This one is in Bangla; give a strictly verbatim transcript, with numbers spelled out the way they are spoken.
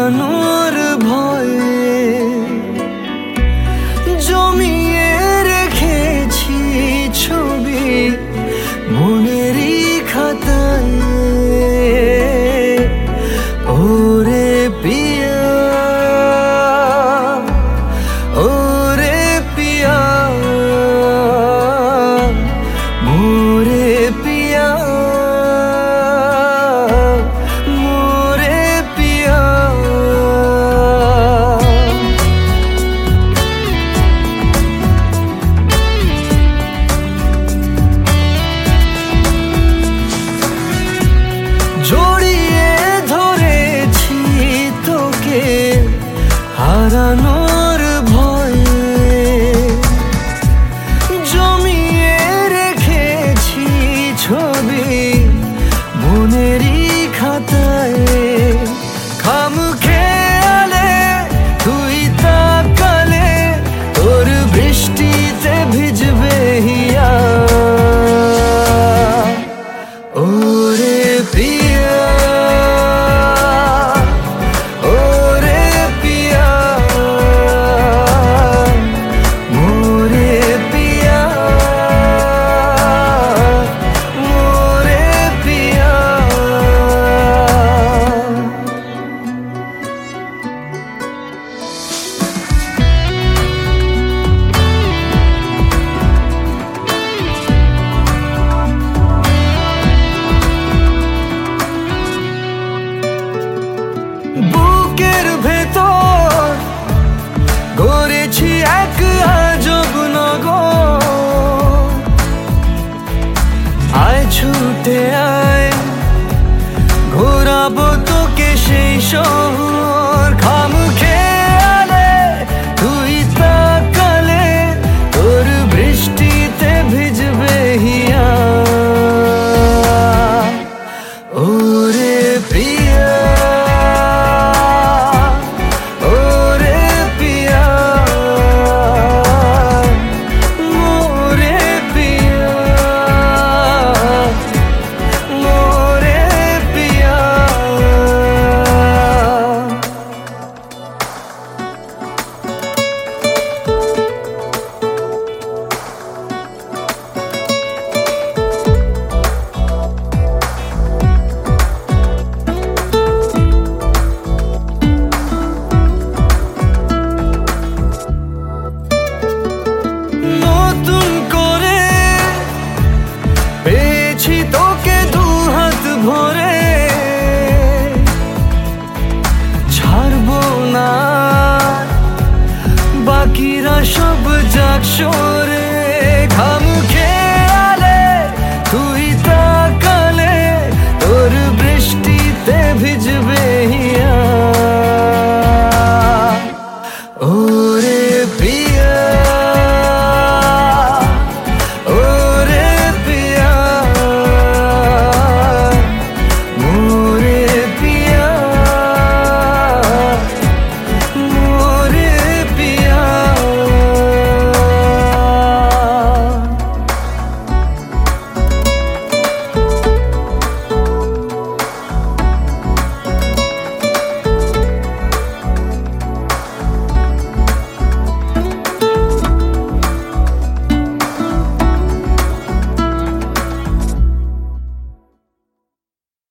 হারানোর ভয়ে জমিয়ে রেখেছি ছবি মনেরই খাতায়। ওরে পিয়া ওরে পিয়া মোরে পিয়া মোরে পিয়া। জড়িয়ে ধরেছি তোকে হারানোর ভয়ে জমিয়ে রেখেছি ছবি মনেরই খাতায়। খামখেয়ালে তুই তাকালে তোর বৃষ্টিতে ভিজবে হিয়া। ওরে পিয়া ওরে পিয়া মোরে পিয়া মোরে পিয়া। বুকের ভেতর গড়েছি এক আজব নগর। আয় ছুটে আয় ঘোরাবো তোকে সেই শহর। খামখেয়ালে তুই তাকালে তোর বৃষ্টিতে ভিজবে হিয়া। ওরে প্রিয়া ওরে পিয়া মোরে পিয়া মোরে পিয়া। নতুন করে পেয়েছি তোকে দু হাত ভরে ছাড়বো না বাকিরা সব যাক।